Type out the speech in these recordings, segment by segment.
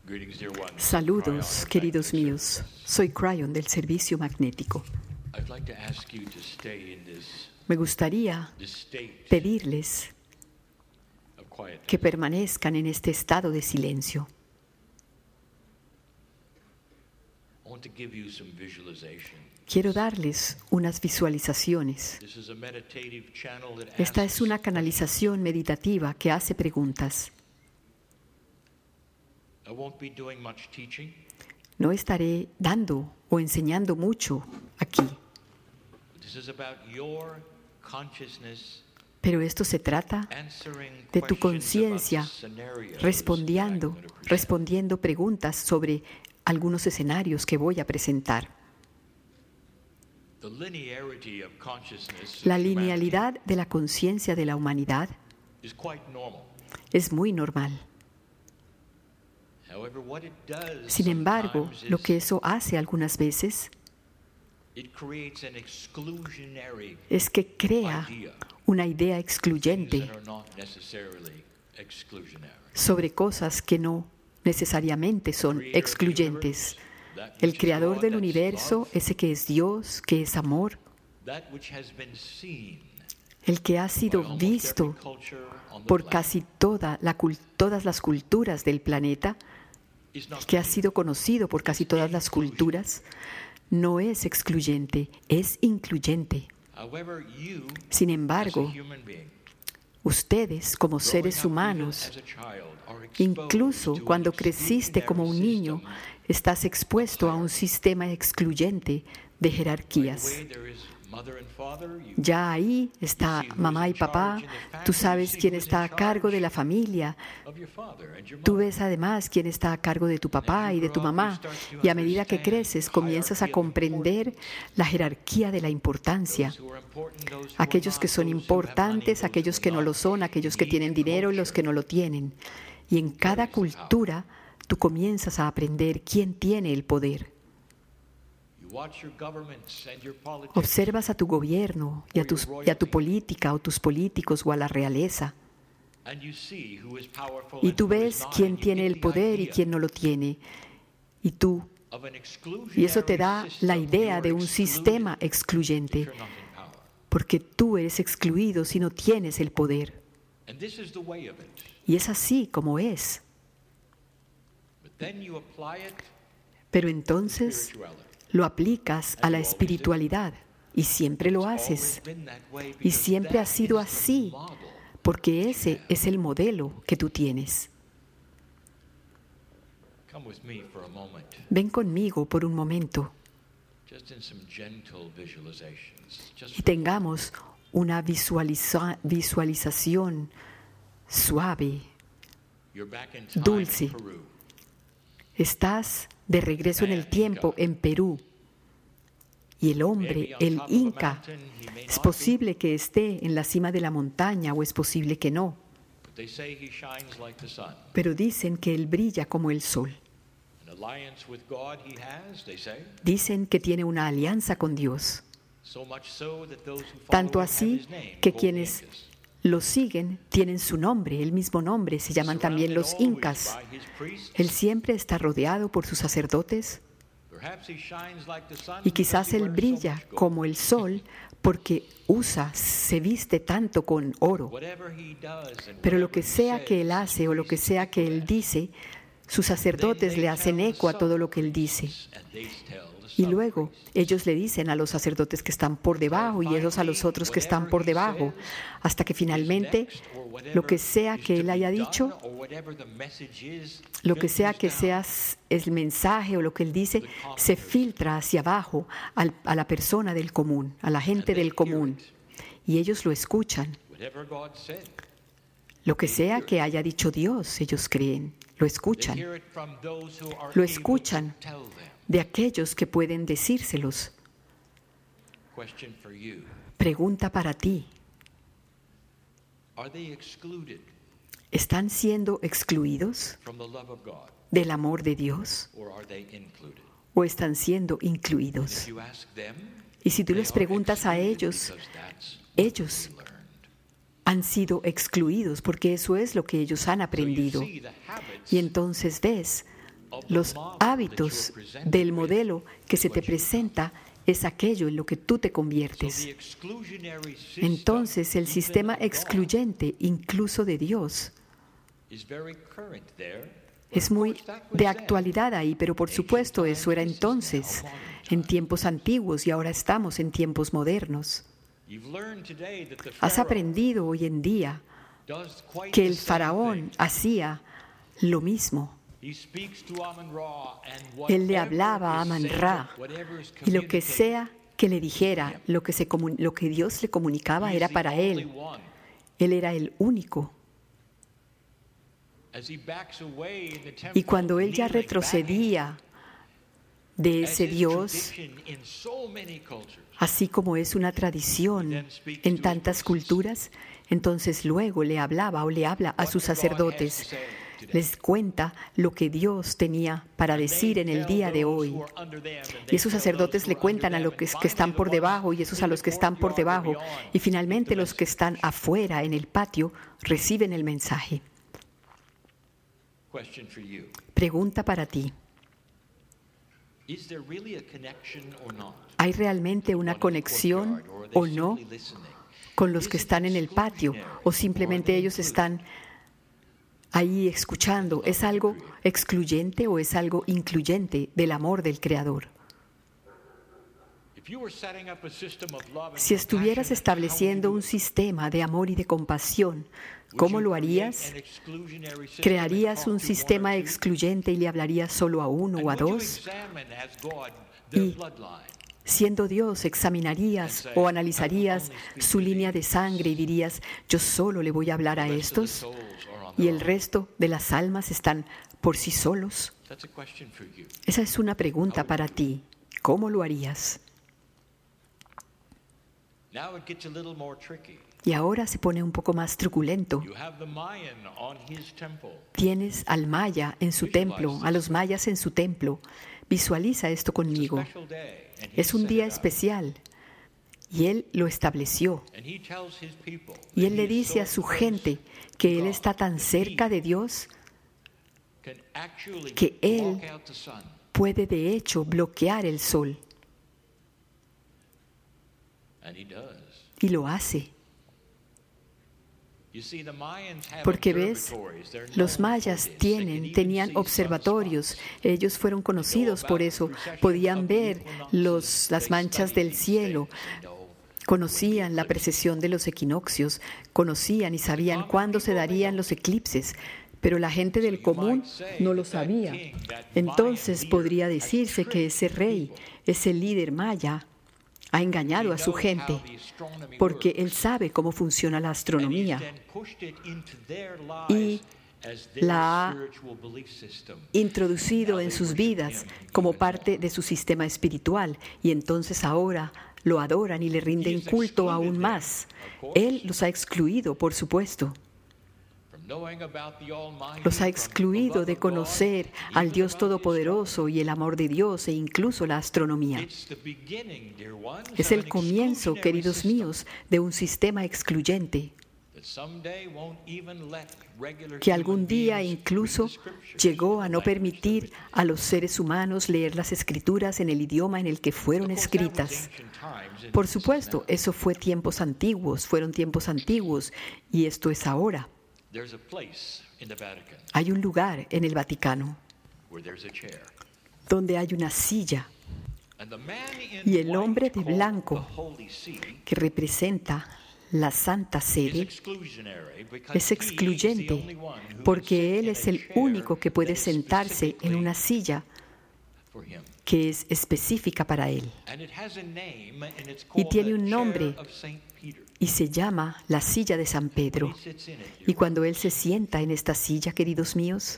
Saludos, queridos míos. Soy Cryon del Servicio Magnético. Me gustaría pedirles que permanezcan en este estado de silencio. Quiero darles unas visualizaciones. Esta es una canalización meditativa que hace preguntas. No estaré dando o enseñando mucho aquí. Pero esto se trata de tu conciencia respondiendo preguntas sobre algunos escenarios que voy a presentar. La linealidad de la conciencia de la humanidad es muy normal. Sin embargo, lo que eso hace algunas veces es que crea una idea excluyente sobre cosas que no necesariamente son excluyentes. El creador del universo, ese que es Dios, que es amor, el que ha sido visto por casi todas las culturas del planeta, el que ha sido conocido por casi todas las culturas, no es excluyente, es incluyente. Sin embargo, ustedes como seres humanos, incluso cuando creciste como un niño, estás expuesto a un sistema excluyente de jerarquías. Ya ahí está mamá y papá, tú sabes quién está a cargo de la familia, tú ves además quién está a cargo de tu papá y de tu mamá, y a medida que creces comienzas a comprender la jerarquía de la importancia. Aquellos que son importantes, aquellos que no lo son, aquellos que tienen dinero y los que no lo tienen. Y en cada cultura tú comienzas a aprender quién tiene el poder. Observas a tu gobierno y a tu política o tus políticos o a la realeza. Y tú ves quién tiene el poder y quién no lo tiene. Y eso te da la idea de un sistema excluyente, porque tú eres excluido si no tienes el poder. Y es así como es. Pero entonces lo aplicas a la espiritualidad y siempre lo haces. Y siempre ha sido así, porque ese es el modelo que tú tienes. Ven conmigo por un momento y tengamos una visualización suave, dulce. Estás de regreso en el tiempo en Perú. Y el hombre, el Inca, es posible que esté en la cima de la montaña o es posible que no. Pero dicen que él brilla como el sol. Dicen que tiene una alianza con Dios. Tanto así que quienes lo siguen tienen su nombre, el mismo nombre, se llaman también los incas. Él siempre está rodeado por sus sacerdotes y quizás él brilla como el sol porque se viste tanto con oro. Pero lo que sea que él hace o lo que sea que él dice, sus sacerdotes le hacen eco a todo lo que él dice. Y luego ellos le dicen a los sacerdotes que están por debajo y ellos a los otros que están por debajo, hasta que finalmente lo que sea que él haya dicho, lo que sea que sea el mensaje o lo que él dice, se filtra hacia abajo a la persona del común, a la gente del común. Y ellos lo escuchan. Lo que sea que haya dicho Dios, ellos creen, lo escuchan. Lo escuchan de aquellos que pueden decírselos. Pregunta para ti. ¿Están siendo excluidos del amor de Dios o están siendo incluidos? Y si tú les preguntas a ellos, ellos han sido excluidos porque eso es lo que ellos han aprendido. Y entonces ves Los hábitos del modelo que se te presenta es aquello en lo que tú te conviertes. Entonces, el sistema excluyente, incluso de Dios, es muy de actualidad ahí, pero por supuesto eso era entonces, en tiempos antiguos, y ahora estamos en tiempos modernos. Has aprendido hoy en día que el faraón hacía lo mismo. Él le hablaba a Amon-Ra y lo que sea que le dijera, lo que Dios le comunicaba era para él. Él era el único. Y cuando él ya retrocedía de ese Dios, así como es una tradición en tantas culturas, entonces luego le hablaba o le habla a sus sacerdotes. Les cuenta lo que Dios tenía para decir en el día de hoy. Y esos sacerdotes le cuentan a los que están por debajo y esos a los que están por debajo. Y finalmente los que están afuera en el patio reciben el mensaje. Pregunta para ti. ¿Hay realmente una conexión o no con los que están en el patio? ¿O simplemente ellos están ahí escuchando? ¿Es algo excluyente o es algo incluyente del amor del Creador? Si estuvieras estableciendo un sistema de amor y de compasión, ¿cómo lo harías? ¿Crearías un sistema excluyente y le hablarías solo a uno o a dos? Y siendo Dios, examinarías o analizarías su línea de sangre y dirías, yo solo le voy a hablar a estos y el resto de las almas están por sí solos. Esa es una pregunta para ti. ¿Cómo lo harías? Y ahora se pone un poco más truculento. Tienes al maya en su templo, a los mayas en su templo. Visualiza esto conmigo. Es un día especial y Él lo estableció. Y Él le dice a su gente que Él está tan cerca de Dios que Él puede de hecho bloquear el sol. Y lo hace. Porque ves, los mayas tenían observatorios. Ellos fueron conocidos por eso. Podían ver las manchas del cielo. Conocían la precesión de los equinoccios. Conocían y sabían cuándo se darían los eclipses. Pero la gente del común no lo sabía. Entonces podría decirse que ese rey, ese líder maya, ha engañado a su gente porque él sabe cómo funciona la astronomía y la ha introducido en sus vidas como parte de su sistema espiritual y entonces ahora lo adoran y le rinden culto aún más. Él los ha excluido, por supuesto. Los ha excluido de conocer al Dios Todopoderoso y el amor de Dios e incluso la astronomía. Es el comienzo, queridos míos, de un sistema excluyente que algún día incluso llegó a no permitir a los seres humanos leer las Escrituras en el idioma en el que fueron escritas. Por supuesto, eso fueron tiempos antiguos y esto es ahora. Hay un lugar en el Vaticano donde hay una silla y el hombre de blanco que representa la Santa Sede es excluyente porque él es el único que puede sentarse en una silla que es específica para él y tiene un nombre y se llama la silla de San Pedro. Y cuando él se sienta en esta silla, queridos míos,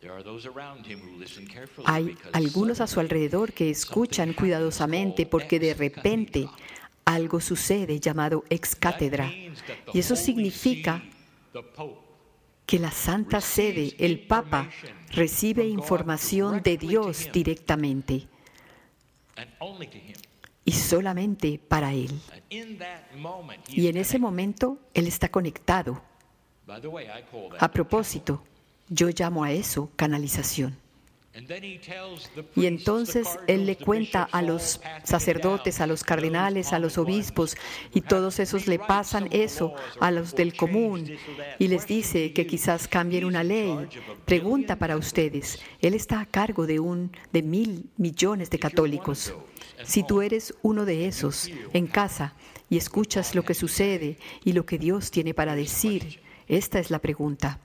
hay algunos a su alrededor que escuchan cuidadosamente porque de repente algo sucede llamado ex cátedra. Y eso significa que la Santa Sede, el Papa, recibe información de Dios directamente y solamente para Él. Y en ese momento Él está conectado. A propósito, yo llamo a eso canalización. Y entonces Él le cuenta a los sacerdotes, a los cardenales, a los obispos, y todos esos le pasan eso a los del común y les dice que quizás cambien una ley. Pregunta para ustedes, Él está a cargo de 1.000 millones de católicos. Si tú eres uno de esos en casa y escuchas lo que sucede y lo que Dios tiene para decir, esta es la pregunta.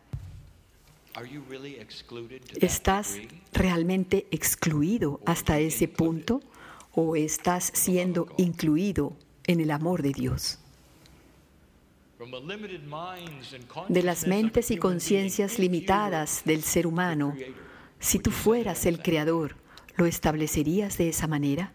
¿Estás realmente excluido hasta ese punto o estás siendo incluido en el amor de Dios? De las mentes y conciencias limitadas del ser humano, si tú fueras el Creador, ¿lo establecerías de esa manera?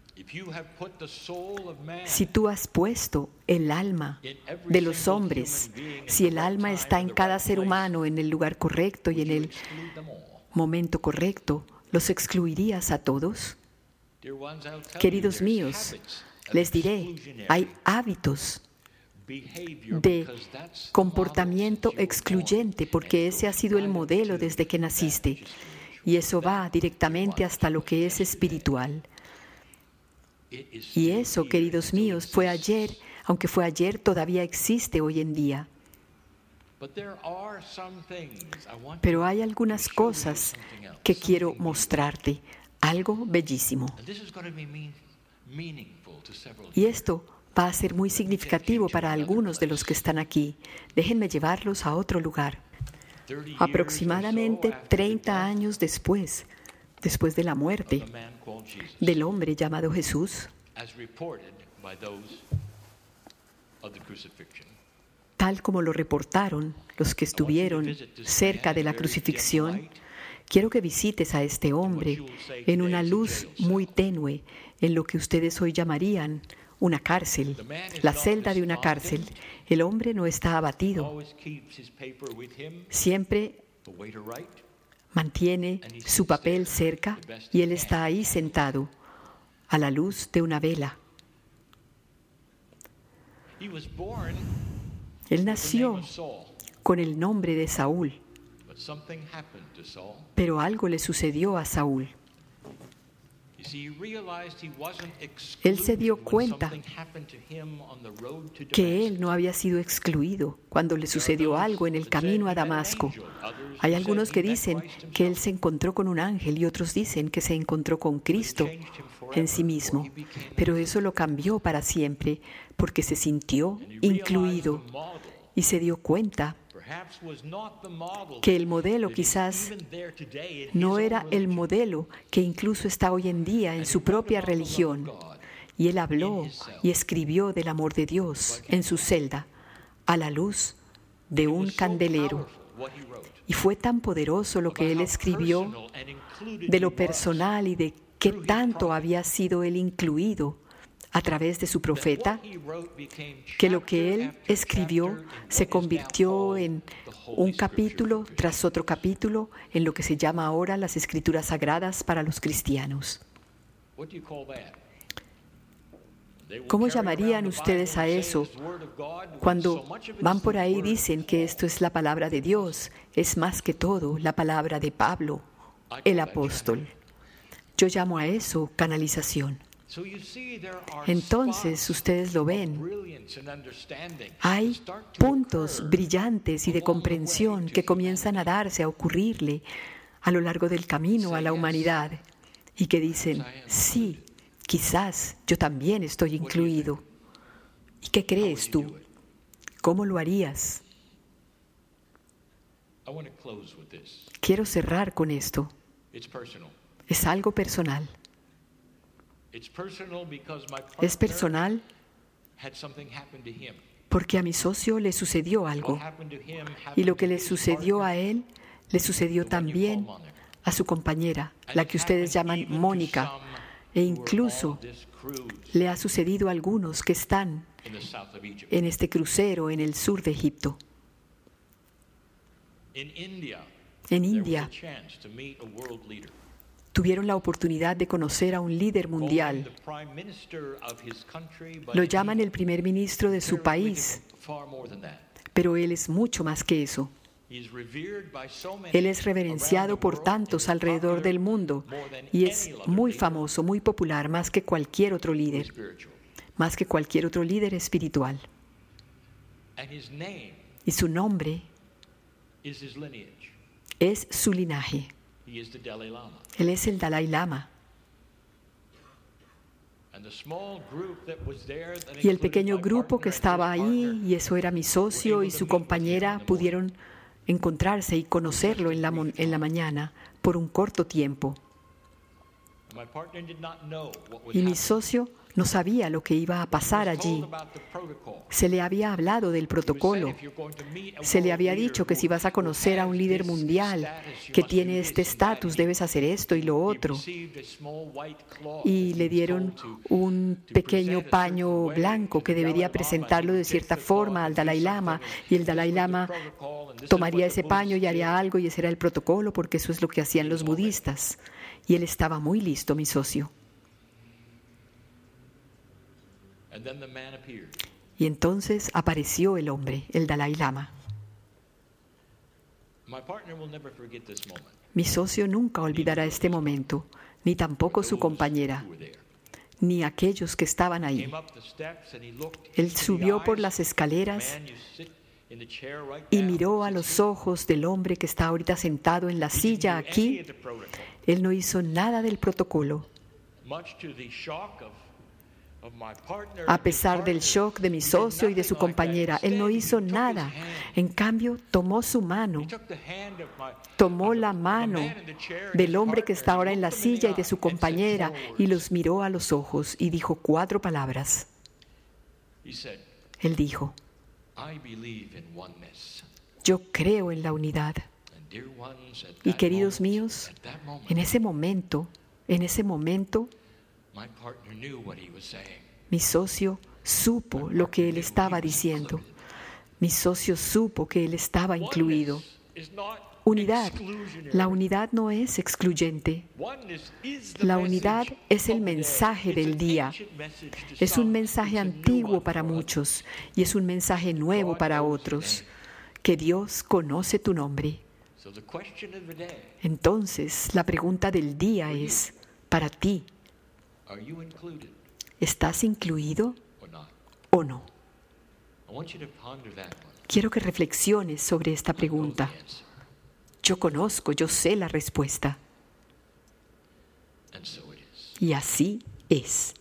Si tú has puesto el alma de los hombres, si el alma está en cada ser humano en el lugar correcto y en el momento correcto, ¿los excluirías a todos? Queridos míos, les diré, hay hábitos de comportamiento excluyente porque ese ha sido el modelo desde que naciste y eso va directamente hasta lo que es espiritual. Y eso, queridos míos, fue ayer, aunque fue ayer, todavía existe hoy en día. Pero hay algunas cosas que quiero mostrarte, algo bellísimo. Y esto va a ser muy significativo para algunos de los que están aquí. Déjenme llevarlos a otro lugar. Aproximadamente 30 años después de la muerte del hombre llamado Jesús, tal como lo reportaron los que estuvieron cerca de la crucifixión, quiero que visites a este hombre en una luz muy tenue, en lo que ustedes hoy llamarían una cárcel, la celda de una cárcel. El hombre no está abatido. Siempre mantiene su papel cerca y él está ahí sentado a la luz de una vela. Él nació con el nombre de Saúl, pero algo le sucedió a Saúl. Él se dio cuenta que él no había sido excluido cuando le sucedió algo en el camino a Damasco. Hay algunos que dicen que él se encontró con un ángel y otros dicen que se encontró con Cristo en sí mismo. Pero eso lo cambió para siempre porque se sintió incluido y se dio cuenta que el modelo quizás no era el modelo que incluso está hoy en día en su propia religión. Y él habló y escribió del amor de Dios en su celda a la luz de un candelero. Y fue tan poderoso lo que él escribió de lo personal y de qué tanto había sido él incluido a través de su profeta, que lo que él escribió se convirtió en un capítulo tras otro capítulo en lo que se llama ahora las Escrituras Sagradas para los cristianos. ¿Cómo llamarían ustedes a eso? Cuando van por ahí dicen que esto es la palabra de Dios, es más que todo la palabra de Pablo, el apóstol. Yo llamo a eso canalización. Entonces, ustedes lo ven. Hay puntos brillantes y de comprensión que comienzan a darse, a ocurrirle a lo largo del camino a la humanidad y que dicen, sí, quizás yo también estoy incluido. ¿Y qué crees tú? ¿Cómo lo harías? Quiero cerrar con esto. Es algo personal. Es personal porque a mi socio le sucedió algo y lo que le sucedió a él le sucedió también a su compañera, la que ustedes llaman Mónica, e incluso le ha sucedido a algunos que están en este crucero en el sur de Egipto. En India tuvieron la oportunidad de conocer a un líder mundial. Lo llaman el primer ministro de su país, pero él es mucho más que eso. Él es reverenciado por tantos alrededor del mundo y es muy famoso, muy popular, más que cualquier otro líder espiritual. Y su nombre es su linaje. Él es el Dalai Lama. Y el pequeño grupo que estaba ahí, y eso era mi socio y su compañera, pudieron encontrarse y conocerlo en la mañana por un corto tiempo. Y mi socio no sabía lo que iba a pasar allí. Se le había hablado del protocolo. Se le había dicho que si vas a conocer a un líder mundial que tiene este estatus, debes hacer esto y lo otro. Y le dieron un pequeño paño blanco que debería presentarlo de cierta forma al Dalai Lama, y el Dalai Lama tomaría ese paño y haría algo, y ese era el protocolo, porque eso es lo que hacían los budistas. Y él estaba muy listo, mi socio. Y entonces apareció el hombre, el Dalai Lama. Mi socio nunca olvidará este momento, ni tampoco su compañera, ni aquellos que estaban ahí. Él subió por las escaleras y miró a los ojos del hombre que está ahorita sentado en la silla aquí. Él no hizo nada del protocolo. A pesar del shock de mi socio y de su compañera, él no hizo nada. En cambio, tomó su mano, tomó la mano del hombre que está ahora en la silla y de su compañera, y los miró a los ojos y dijo 4 palabras. Él dijo: yo creo en la unidad. Y queridos míos, en ese momento, mi socio supo lo que él estaba diciendo. Mi socio supo que él estaba incluido. Unidad. La unidad no es excluyente. La unidad es el mensaje del día. Es un mensaje antiguo para muchos y es un mensaje nuevo para otros. Que Dios conoce tu nombre. Entonces, la pregunta del día es, para ti, ¿estás incluido o no? Quiero que reflexiones sobre esta pregunta. Yo sé la respuesta. Y así es.